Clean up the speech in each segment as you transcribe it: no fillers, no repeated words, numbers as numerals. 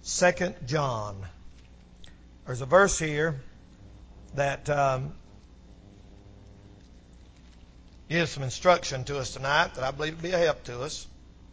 2 John. There's a verse here that gives some instruction to us tonight that I believe will be a help to us.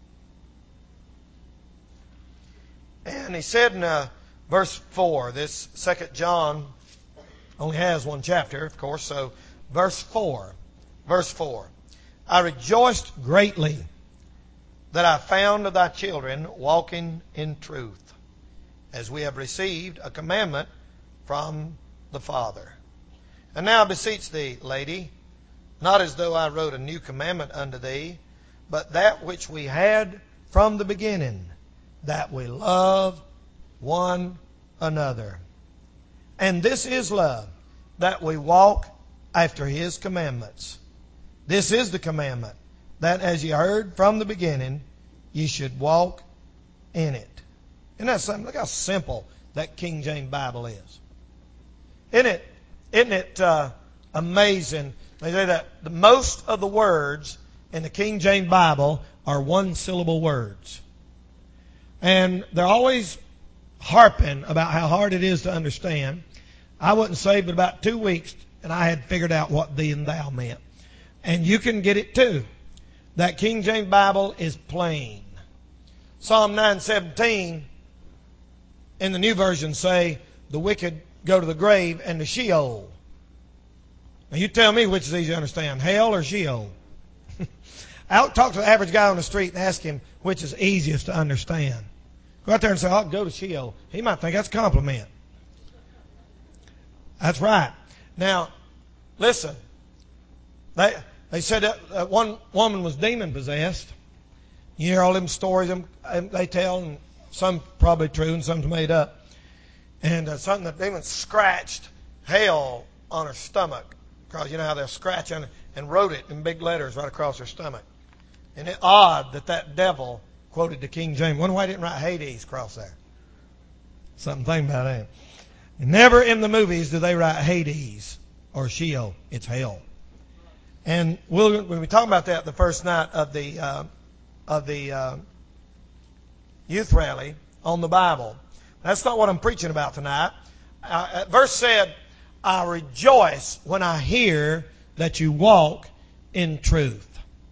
And he said in verse 4, this 2 John only has one chapter, of course, so verse 4. I rejoiced greatly that I found thy children walking in truth, as we have received a commandment from the Father. And now I beseech thee, lady, not as though I wrote a new commandment unto thee, but that which we had from the beginning, that we love one another. And this is love, that we walk after His commandments. This is the commandment, that as ye heard from the beginning, ye should walk in it. Isn't that something? Look how simple that King James Bible is. Isn't it amazing? They say that the most of the words in the King James Bible are one-syllable words. And they're always harping about how hard it is to understand. I wasn't saved but about 2 weeks, and I had figured out what thee and thou meant. And you can get it too. That King James Bible is plain. Psalm 9:17 in the New Version say, the wicked go to the grave and to Sheol. Now you tell me which is easy to understand, hell or Sheol. I'll talk to the average guy on the street and ask him which is easiest to understand. Go out there and say, I'll go to Sheol. He might think that's a compliment. That's right. Now, listen. They said that one woman was demon-possessed. You hear all them stories they tell, and some probably true and some's made up. And something that demon scratched hell on her stomach. Because you know how they'll scratch on it and wrote it in big letters right across her stomach. And it's odd that devil quoted the King James. Wonder why he didn't write Hades across there. Something to think about that. Never in the movies do they write Hades or Sheol. It's hell. And we'll be talking about that the first night of the youth rally on the Bible. That's not what I'm preaching about tonight. Verse said, I rejoice when I hear that you walk in truth.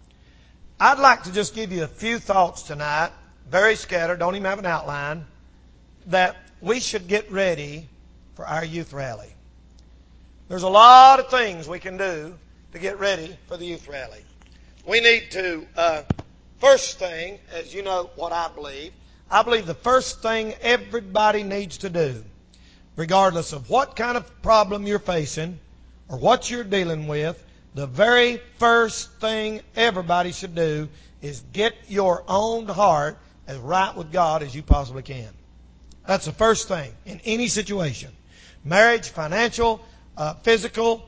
I'd like to just give you a few thoughts tonight, very scattered, don't even have an outline, that we should get ready for our youth rally. There's a lot of things we can do to get ready for the youth rally. We need to, first thing, as you know what I believe the first thing everybody needs to do, regardless of what kind of problem you're facing or what you're dealing with, the very first thing everybody should do is get your own heart as right with God as you possibly can. That's the first thing in any situation. Marriage, financial, physical,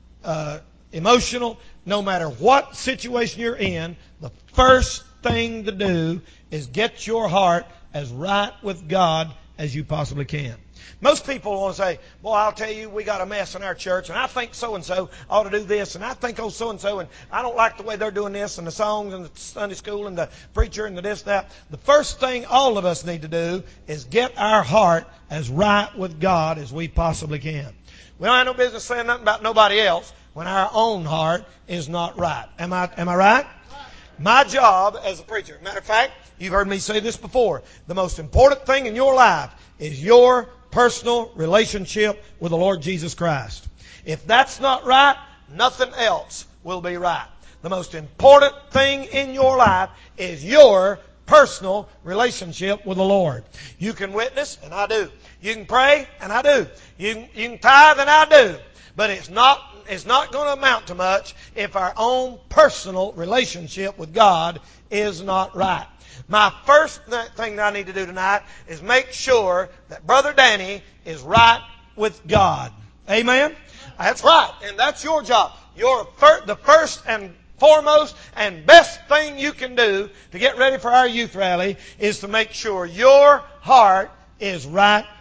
emotional, no matter what situation you're in, the first thing to do is get your heart as right with God as you possibly can. Most people want to say, boy, I'll tell you, we got a mess in our church, and I think so-and-so ought to do this, and I think so-and-so, and I don't like the way they're doing this, and the songs, and the Sunday school, and the preacher, and the this, that. The first thing all of us need to do is get our heart as right with God as we possibly can. We don't have no business saying nothing about nobody else when our own heart is not right. Am I right? My job as a preacher, matter of fact, you've heard me say this before, the most important thing in your life is your personal relationship with the Lord Jesus Christ. If that's not right, nothing else will be right. The most important thing in your life is your personal relationship with the Lord. You can witness, and I do. You can pray, and I do. You can tithe, and I do. But it's not going to amount to much if our own personal relationship with God is not right. My first thing that I need to do tonight is make sure that Brother Danny is right with God. Amen? That's right. And that's your job. The first and foremost and best thing you can do to get ready for our youth rally is to make sure your heart is right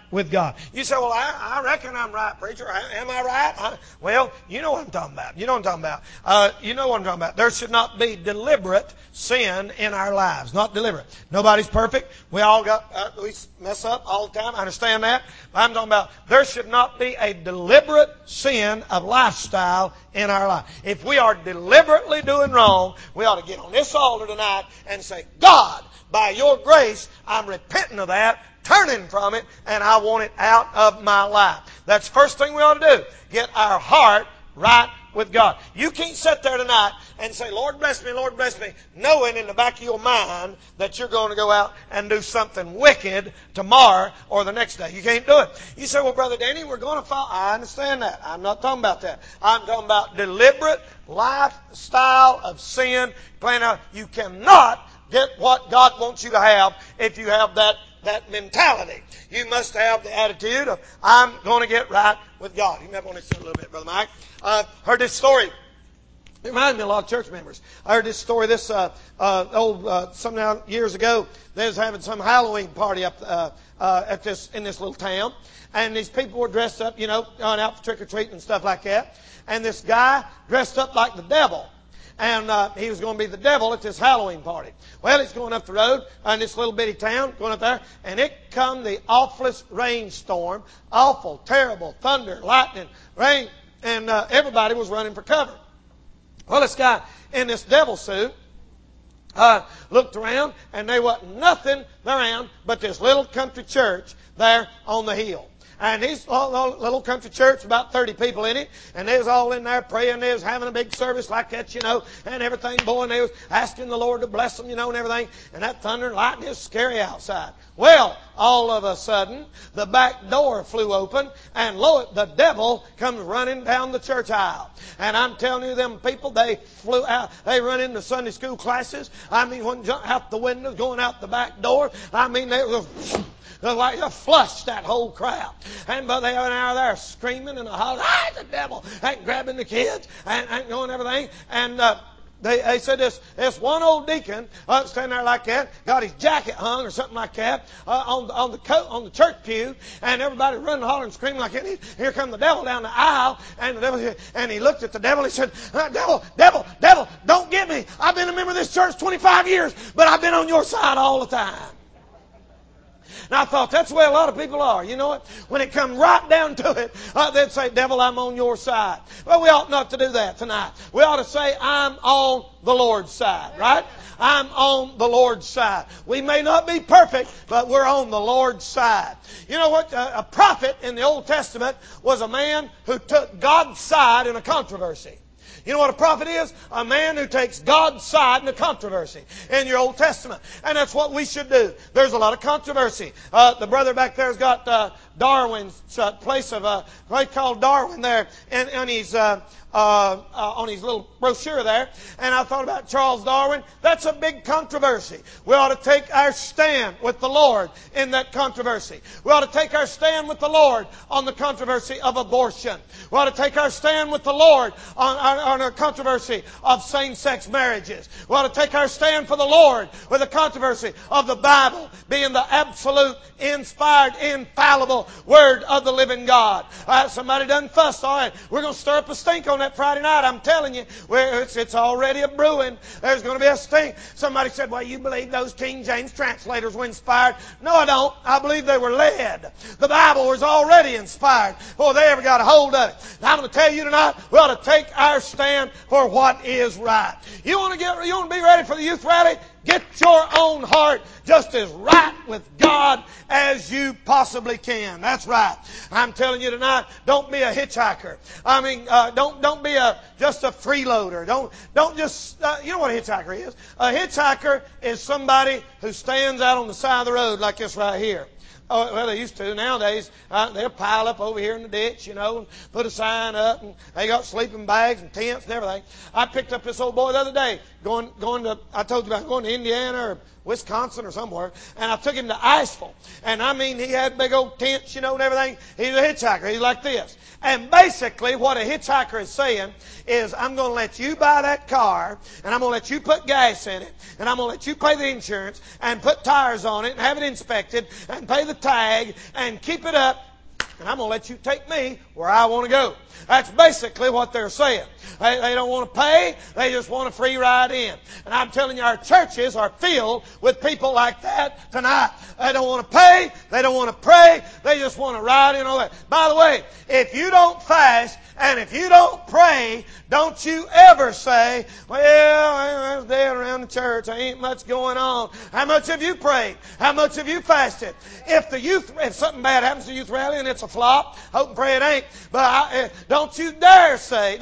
with God. You say, well, I reckon I'm right, preacher. Am I right? Well, you know what I'm talking about. You know what I'm talking about. You know what I'm talking about. There should not be deliberate sin in our lives. Not deliberate. Nobody's perfect. We all we mess up all the time. I understand that. But I'm talking about there should not be a deliberate sin of lifestyle in our life. If we are deliberately doing wrong, we ought to get on this altar tonight and say, God, by your grace, I'm repenting of that, turning from it, and I want it out of my life. That's the first thing we ought to do. Get our heart right with God. You can't sit there tonight and say, Lord bless me, knowing in the back of your mind that you're going to go out and do something wicked tomorrow or the next day. You can't do it. You say, well, Brother Danny, we're going to fall. I understand that. I'm not talking about that. I'm talking about deliberate lifestyle of sin. Plain out, you cannot get what God wants you to have if you have that mentality. You must have the attitude of, I'm going to get right with God. You may want to sit a little bit, Brother Mike. Heard this story. It reminds me of a lot of church members. I heard this story some years ago. They was having some Halloween party up in this little town. And these people were dressed up, going out for trick-or-treating and stuff like that. And this guy dressed up like the devil. And he was going to be the devil at this Halloween party. Well, he's going up the road in this little bitty town, going up there, and it come the awfulest rainstorm, awful, terrible, thunder, lightning, rain, and everybody was running for cover. Well, this guy in this devil suit looked around, and there wasn't nothing around but this little country church there on the hill. And this little country church, about 30 people in it, and they was all in there praying. They was having a big service like that, and everything, boy, and they was asking the Lord to bless them, and everything. And that thunder and lightning is scary outside. Well, all of a sudden, the back door flew open, and the devil comes running down the church aisle. And I'm telling you, them people, they flew out. They run into Sunday school classes. I mean, one jumped out the windows, going out the back door. I mean, they was like flushed that whole crowd. And but they were out there screaming and hollering, the devil, and grabbing the kids and going everything. And they said this one old deacon standing there like that, got his jacket hung or something like that on the coat on the church pew, and everybody running, hollering, screaming like that. Here come the devil down the aisle, and the devil, and he looked at the devil. He said, devil, don't get me. I've been a member of this church 25 years, but I've been on your side all the time. And I thought, that's the way a lot of people are. You know what? When it comes right down to it, they'd say, devil, I'm on your side. Well, we ought not to do that tonight. We ought to say, I'm on the Lord's side, right? I'm on the Lord's side. We may not be perfect, but we're on the Lord's side. You know what? A prophet in the Old Testament was a man who took God's side in a controversy. You know what a prophet is? A man who takes God's side in a controversy in your Old Testament. And that's what we should do. There's a lot of controversy. The brother back there's got Darwin's place called Darwin there on his little brochure there. And I thought about Charles Darwin. That's a big controversy. We ought to take our stand with the Lord in that controversy. We ought to take our stand with the Lord on the controversy of abortion. We ought to take our stand with the Lord on a controversy of same-sex marriages. We ought to take our stand for the Lord with the controversy of the Bible being the absolute, inspired, infallible Word of the living God. Somebody done fuss. All right, we're going to stir up a stink on that Friday night. I'm telling you, it's already a brewing. There's going to be a stink. Somebody said, well, you believe those King James translators were inspired? No, I don't. I believe they were led. The Bible was already inspired before they ever got a hold of it. I'm going to tell you tonight, we ought to take our stand for what is right. You want to be ready for the youth rally? Get your own heart just as right with God as you possibly can. That's right. I'm telling you tonight, don't be a hitchhiker. I mean, don't be just a freeloader. Don't just, you know what a hitchhiker is? A hitchhiker is somebody who stands out on the side of the road like this right here. Oh, well, they used to. Nowadays, they'll pile up over here in the ditch, and put a sign up, and they got sleeping bags and tents and everything. I picked up this old boy the other day, I told you about going to Indiana or Wisconsin or somewhere, and I took him to Iceville. And I mean, he had big old tents, and everything. He's a hitchhiker. He's like this. And basically what a hitchhiker is saying is, I'm going to let you buy that car, and I'm going to let you put gas in it, and I'm going to let you pay the insurance, and put tires on it, and have it inspected, and pay the tag, and keep it up, and I'm going to let you take me where I want to go. That's basically what they're saying. They don't want to pay. They just want a free ride in. And I'm telling you, our churches are filled with people like that tonight. They don't want to pay. They don't want to pray. They just want to ride in all that. By the way, if you don't fast and if you don't pray, don't you ever say, well, I was dead around the church. There ain't much going on. How much have you prayed? How much have you fasted? If something bad happens to youth rally and it's a flop, hope and pray it ain't. But don't you dare say,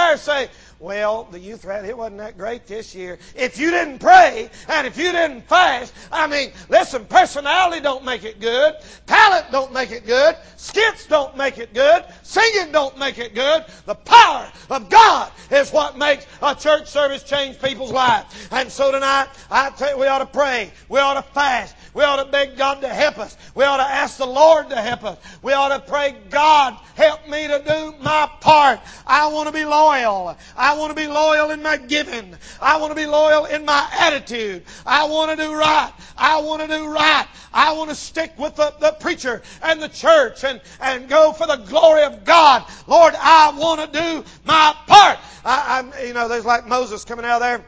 well, the youth rally, it wasn't that great this year. If you didn't pray and if you didn't fast, listen, personality don't make it good. Talent don't make it good. Skits don't make it good. Singing don't make it good. The power of God is what makes a church service change people's lives. And so tonight, I tell you, we ought to pray. We ought to fast. We ought to beg God to help us. We ought to ask the Lord to help us. We ought to pray, God, help me to do my part. I want to be loyal. I want to be loyal in my giving. I want to be loyal in my attitude. I want to do right. I want to do right. I want to stick with the preacher and the church and go for the glory of God. Lord, I want to do my part. There's like Moses coming out of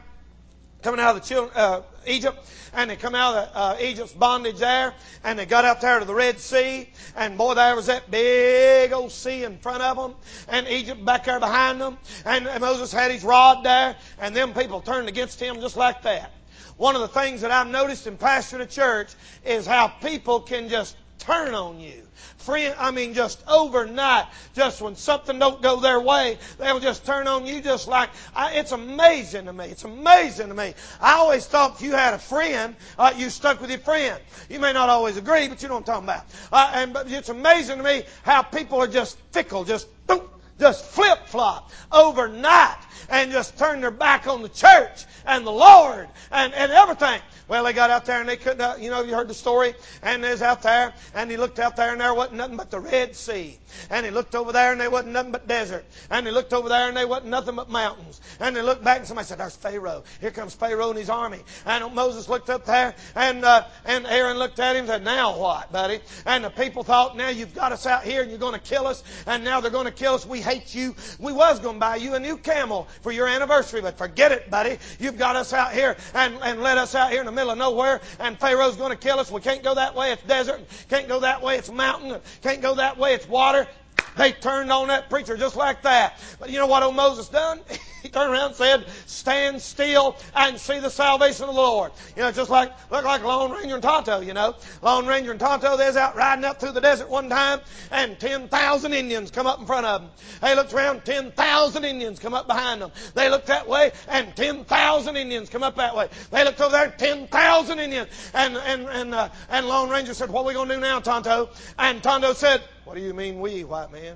the children, Egypt. And they come out of Egypt's bondage there, and they got out there to the Red Sea, and boy, there was that big old sea in front of them, and Egypt back there behind them, and Moses had his rod there, and them people turned against him just like that. One of the things that I've noticed in pastoring a church is how people can just turn on you. Just overnight, just when something don't go their way, they'll just turn on you just like, it's amazing to me. It's amazing to me. I always thought if you had a friend, you stuck with your friend. You may not always agree, but you know what I'm talking about. But it's amazing to me how people are just fickle, just flip-flop overnight and just turn their back on the church and the Lord and everything. Well, they got out there and they couldn't, you heard the story. And they was out there and he looked out there and there wasn't nothing but the Red Sea. And he looked over there and there wasn't nothing but desert. And he looked over there and there wasn't nothing but mountains. And they looked back and somebody said, there's Pharaoh. Here comes Pharaoh and his army. And Moses looked up there and Aaron looked at him and said, now what, buddy? And the people thought, now you've got us out here and you're going to kill us. And now they're going to kill us. We hate you. We was going to buy you a new camel for your anniversary, but forget it, buddy. You've got us out here and let us out here in the middle of nowhere, and Pharaoh's going to kill us. We can't go that way. It's desert. Can't go that way. It's mountain. Can't go that way. It's water. They turned on that preacher just like that. But you know what old Moses done? He turned around and said, stand still and see the salvation of the Lord. Just look like Lone Ranger and Tonto, Lone Ranger and Tonto, they was out riding up through the desert one time, and 10,000 Indians come up in front of them. They looked around, 10,000 Indians come up behind them. They looked that way, and 10,000 Indians come up that way. They looked over there, 10,000 Indians. And Lone Ranger said, what are we going to do now, Tonto? And Tonto said, what do you mean we, white man?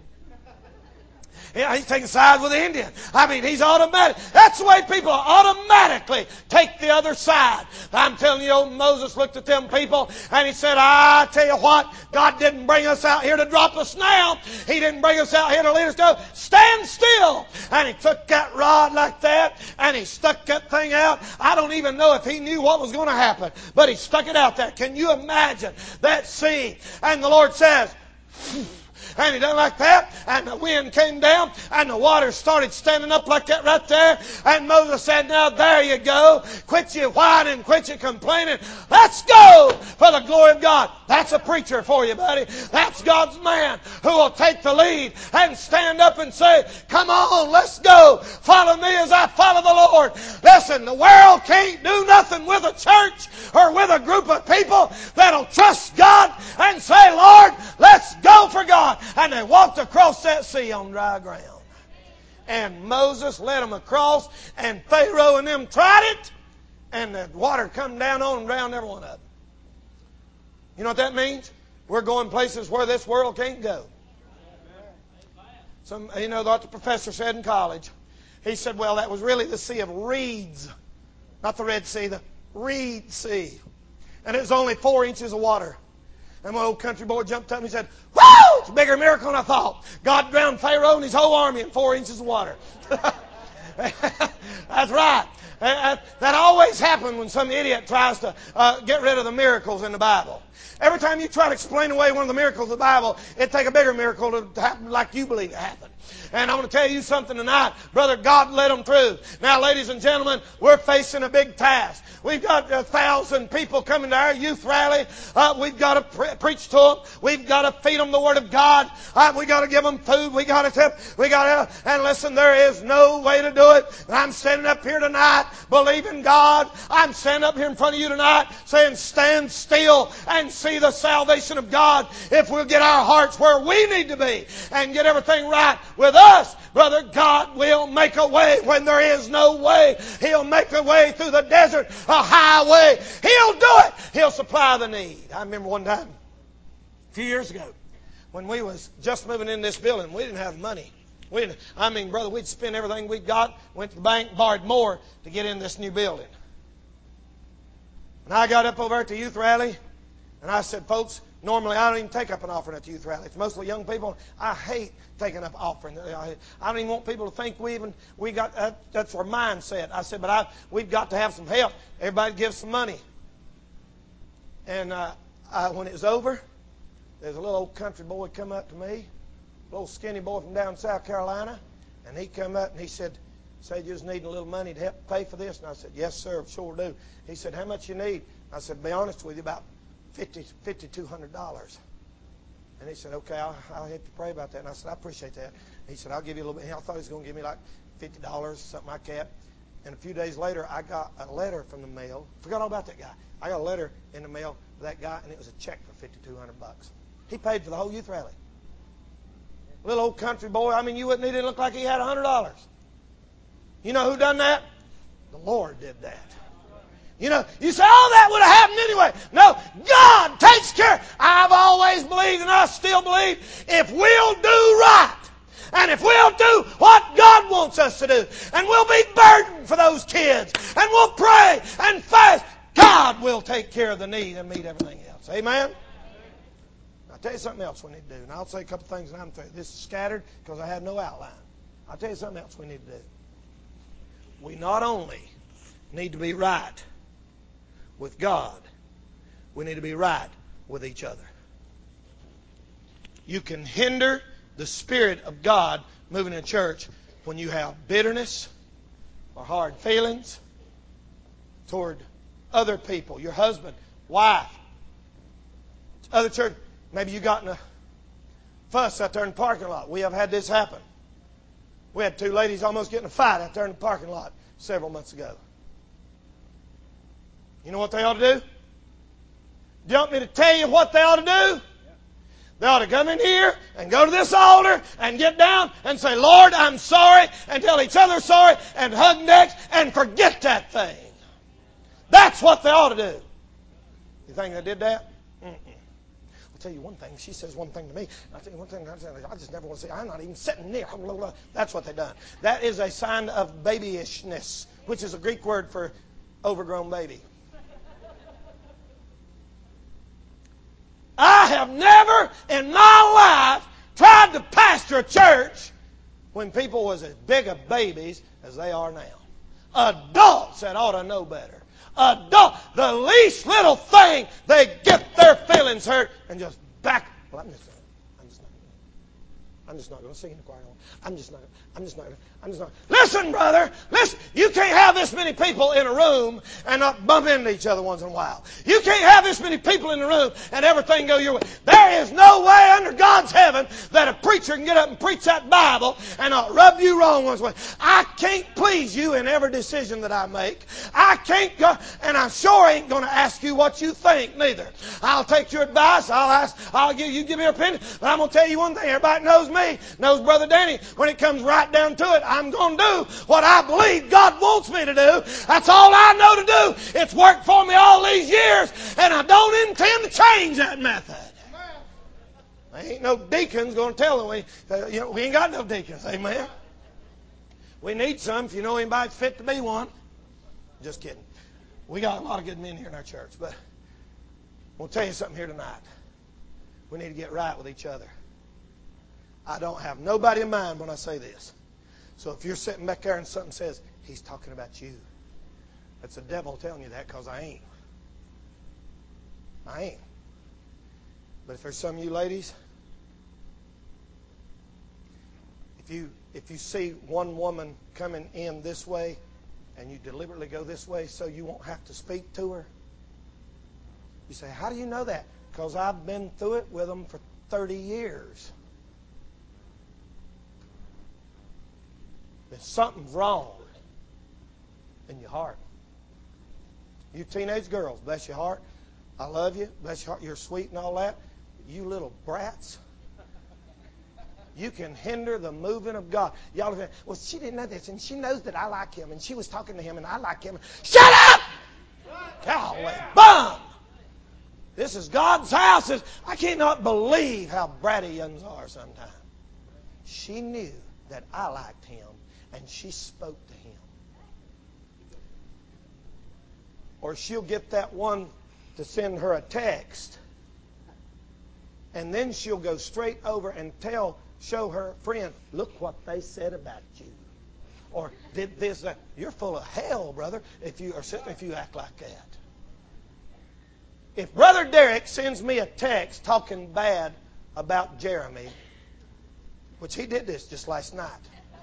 He's taking sides with the Indian. He's automatic. That's the way people automatically take the other side. I'm telling you, old Moses looked at them people and he said, I tell you what, God didn't bring us out here to drop us now. He didn't bring us out here to lead us to stand still. And he took that rod like that and he stuck that thing out. I don't even know if he knew what was going to happen, but he stuck it out there. Can you imagine that scene? And the Lord says, and he done like that, and the wind came down, and the water started standing up like that right there. And Moses said, now there you go. Quit you whining, quit you complaining. Let's go for the glory of God. That's a preacher for you, buddy. That's God's man who will take the lead and stand up and say, come on, let's go. Follow me as I follow the Lord. Listen, the world can't do nothing with a church or with a group of people that'll trust God and say, Lord, let's go for God. And they walked across that sea on dry ground. And Moses led them across, and Pharaoh and them tried it, and the water come down on them, drowned every one of them. You know what that means? We're going places where this world can't go. What the professor said in college. He said, well, that was really the Sea of Reeds. Not the Red Sea, the Reed Sea. And it was only 4 inches of water. And my old country boy jumped up and he said, "Whoa! It's a bigger miracle than I thought. God drowned Pharaoh and his whole army in 4 inches of water." That's right. That always happens when some idiot tries to get rid of the miracles in the Bible. Every time you try to explain away one of the miracles of the Bible, it'd take a bigger miracle to happen like you believe it happened. And I'm going to tell you something tonight. Brother, God led them through. Now, ladies and gentlemen, we're facing a big task. We've got 1,000 people coming to our youth rally. We've got to preach to them. We've got to feed them the Word of God. We've got to give them food. We've got to, and listen, there is no way to do it. I'm standing up here tonight believing God. I'm standing up here in front of you tonight saying, stand still and see the salvation of God. If we'll get our hearts where we need to be and get everything right with us, brother, God will make a way when there is no way. He'll make a way through the desert, a highway. He'll do it. He'll supply the need. I remember one time, a few years ago, when we was just moving in this building, we didn't have money. Brother, we'd spend everything we got, went to the bank, borrowed more to get in this new building. And I got up over at the youth rally, and I said, folks, normally I don't even take up an offering at the youth rally. It's mostly young people. I hate taking up offering. I don't even want people to think we got that's our mindset. I said, but we've got to have some help. Everybody give some money. And when it was over, there's a little old country boy come up to me, a little skinny boy from down South Carolina, and he come up and he said, "Say, you just needing a little money to help pay for this?" And I said, "Yes, sir, sure do." He said, "How much you need?" I said, "Be honest with you, about $5,200. And he said, "Okay, I'll help you pray about that." And I said, "I appreciate that." He said, "I'll give you a little bit." I thought he was going to give me like $50, something like that. And a few days later, I got a letter from the mail. Forgot all about that guy. I got a letter in the mail for that guy, and it was a check for $5,200. He paid for the whole youth rally. Little old country boy. You wouldn't need it. Look like he had $100. You know who done that? The Lord did that. You say, "Oh, that would have happened anyway." No, God takes care. I've always believed, and I still believe, if we'll do right, and if we'll do what God wants us to do, and we'll be burdened for those kids, and we'll pray and fast, God will take care of the need and meet everything else. Amen? I'll tell you something else we need to do, and I'll say a couple things and I'm through. This is scattered because I have no outline. I'll tell you something else we need to do. We not only need to be right with God, we need to be right with each other. You can hinder the Spirit of God moving in church when you have bitterness or hard feelings toward other people, your husband, wife, other church. Maybe you got in a fuss out there in the parking lot. We have had this happen. We had two ladies almost getting a fight out there in the parking lot several months ago. You know what they ought to do? Do you want me to tell you what they ought to do? They ought to come in here and go to this altar and get down and say, "Lord, I'm sorry," and tell each other sorry and hug necks and forget that thing. That's what they ought to do. You think they did that? I'll tell you one thing. She says one thing to me. I'll tell you one thing. I just never want to say, "I'm not even sitting near." That's what they've done. That is a sign of babyishness, which is a Greek word for overgrown baby. I have never in my life tried to pastor a church when people was as big of babies as they are now. Adults that ought to know better. The least little thing, they get their feelings hurt and just back. Well, I'm just not going to sing in the choir. I'm just not. Listen, brother. Listen. You can't have this many people in a room and not bump into each other once in a while. You can't have this many people in the room and everything go your way. There is no way under God's heaven that a preacher can get up and preach that Bible and not rub you wrong once in a while. I can't please you in every decision that I make. I can't go, and I sure ain't going to ask you what you think neither. I'll take your advice. You give me your opinion. But I'm going to tell you one thing. Everybody knows me, knows Brother Danny. When it comes right down to it, I'm going to do what I believe God wants me to do. That's all I know to do. It's worked for me all these years, and I don't intend to change that method. There ain't no deacons going to tell them. We ain't got no deacons. Amen. We need some if you know anybody fit to be one. Just kidding. We got a lot of good men here in our church, but I'm going to tell you something here tonight. We need to get right with each other. I don't have nobody in mind when I say this. So if you're sitting back there and something says, he's talking about you, that's the devil telling you that, because I ain't. I ain't. But if there's some of you ladies, if you see one woman coming in this way and you deliberately go this way so you won't have to speak to her, you say, how do you know that? Because I've been through it with them for 30 years. There's something wrong in your heart. You teenage girls, bless your heart. I love you. Bless your heart. You're sweet and all that. You little brats. You can hinder the moving of God. Y'all are saying, well, she didn't know this, and she knows that I like him, and she was talking to him, and I like him. Shut up! Golly, bum! This is God's house. I cannot believe how bratty youngs are sometimes. She knew that I liked him, and she spoke to him. Or she'll get that one to send her a text, and then she'll go straight over and show her friend, look what they said about you. Or did this, that. You're full of hell, brother, if you act like that. If Brother Derek sends me a text talking bad about Jeremy, which he did this just last night,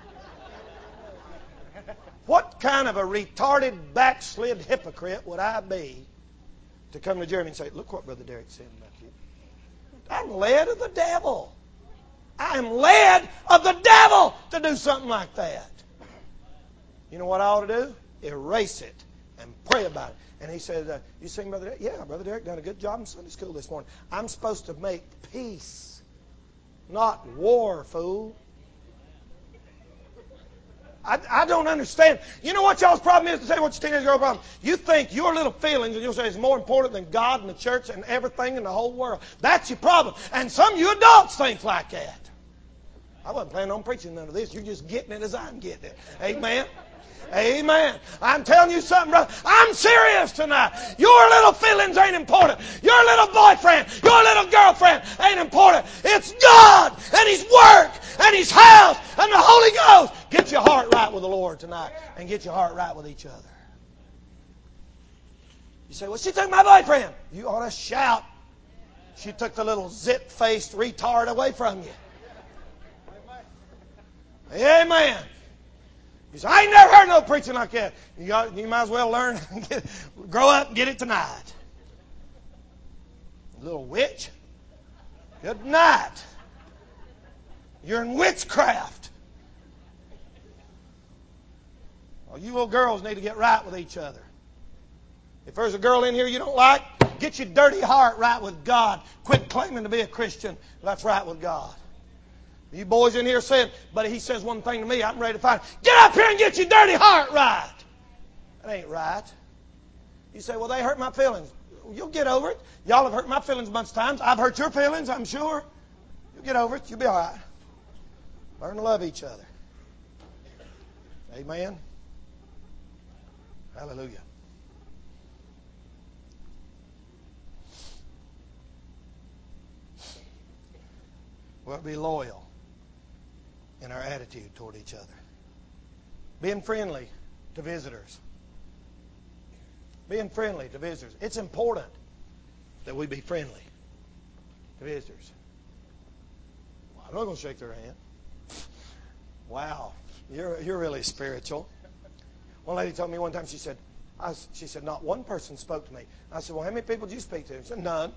what kind of a retarded, backslid hypocrite would I be to come to Jeremy and say, look what Brother Derek said about you? I'm led of the devil. I am led of the devil to do something like that. You know what I ought to do? Erase it and pray about it. And he said, you sing, Brother Derek? Yeah, Brother Derek done a good job in Sunday school this morning. I'm supposed to make peace, not war, fool. I don't understand. You know what y'all's problem is? To say what's your teenage girl problem? You think your little feelings, and you'll say, is more important than God and the church and everything in the whole world. That's your problem. And some of you adults think like that. I wasn't planning on preaching none of this. You're just getting it as I'm getting it. Amen. Amen. I'm telling you something, brother. I'm serious tonight. Your little feelings ain't important. Your little boyfriend, your little girlfriend ain't important. It's God and His work and His house and the Holy Ghost. Get your heart right with the Lord tonight and get your heart right with each other. You say, well, she took my boyfriend. You ought to shout. She took the little zit-faced retard away from you. Amen. You say, I ain't never heard no preaching like that. You might as well learn, grow up and get it tonight. Little witch. Good night. You're in witchcraft. Well, you little girls need to get right with each other. If there's a girl in here you don't like, get your dirty heart right with God. Quit claiming to be a Christian. That's right with God. You boys in here saying, but he says one thing to me, I'm ready to fight. Get up here and get your dirty heart right. That ain't right. You say, well, they hurt my feelings. You'll get over it. Y'all have hurt my feelings a bunch of times. I've hurt your feelings, I'm sure. You'll get over it. You'll be all right. Learn to love each other. Amen. Hallelujah. We'll be loyal in our attitude toward each other. Being friendly to visitors. Being friendly to visitors. It's important that we be friendly to visitors. Well, I'm not going to shake their hand. Wow, you're really spiritual. One lady told me one time, she said, not one person spoke to me. I said, well, how many people did you speak to? She said, none.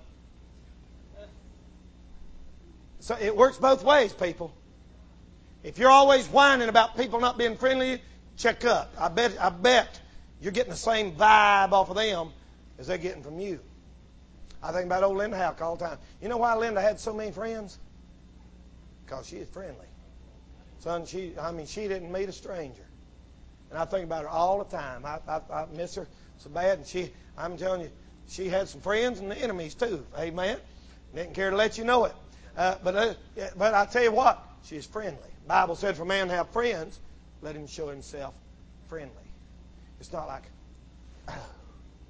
So it works both ways, people. If you're always whining about people not being friendly, check up. I bet you're getting the same vibe off of them as they're getting from you. I think about old Linda Houck all the time. You know why Linda had so many friends? Because she is friendly. Son, she didn't meet a stranger. And I think about her all the time. I miss her so bad. And I'm telling you, she had some friends and enemies too. Amen. Didn't care to let you know it. But I tell you what, she's friendly. The Bible said for a man to have friends, let him show himself friendly. It's not like,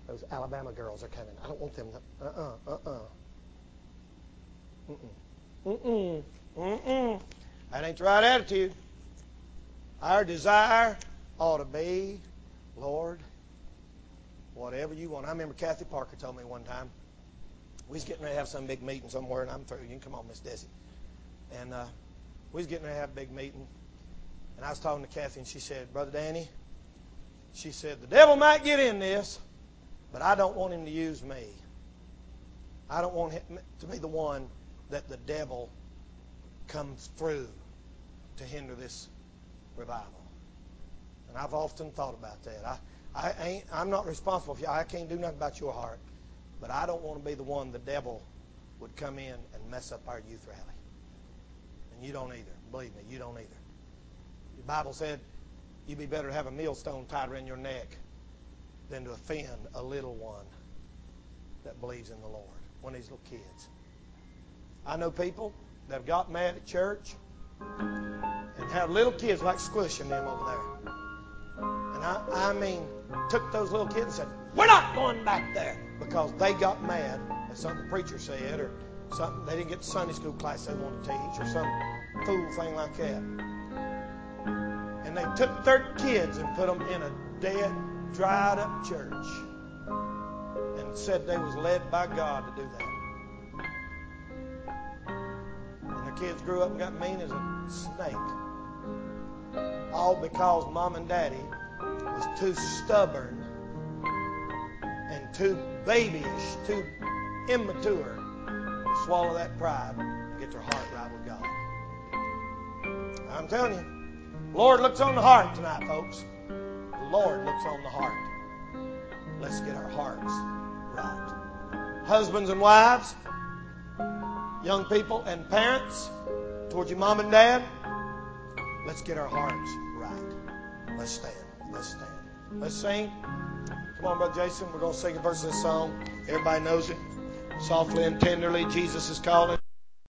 Those Alabama girls are coming. I don't want them to, That ain't the right attitude. Our desire ought to be, Lord, whatever you want. I remember Kathy Parker told me one time, we was getting ready to have some big meeting somewhere, and I'm through. You can come on, Miss Desi. And we was getting ready to have a big meeting. And I was talking to Kathy, and she said, Brother Danny, she said, the devil might get in this, but I don't want him to use me. I don't want him to be the one that the devil comes through to hinder this revival. And I've often thought about that. I'm not responsible for you. I can't do nothing about your heart. But I don't want to be the one the devil would come in and mess up our youth rally. And you don't either. Believe me, you don't either. The Bible said you'd be better to have a millstone tied around your neck than to offend a little one that believes in the Lord. One of these little kids. I know people that have got mad at church and have little kids like squishing them over there. And I mean, took those little kids and said, we're not going back there, because they got mad at something the preacher said, or something they didn't get the Sunday school class they wanted to teach, or some fool thing like that. And they took their kids and put them in a dead, dried up church and said they was led by God to do that. And the kids grew up and got mean as a snake. All because Mom and Daddy was too stubborn and too babyish, too immature to swallow that pride and get their heart right with God. I'm telling you, the Lord looks on the heart tonight, folks. The Lord looks on the heart. Let's get our hearts right. Husbands and wives, young people and parents, towards your mom and dad, let's get our hearts right. Let's stand. Let's stand. Let's sing. Come on, Brother Jason. We're going to sing a verse of this song. Everybody knows it. Softly and tenderly, Jesus is calling.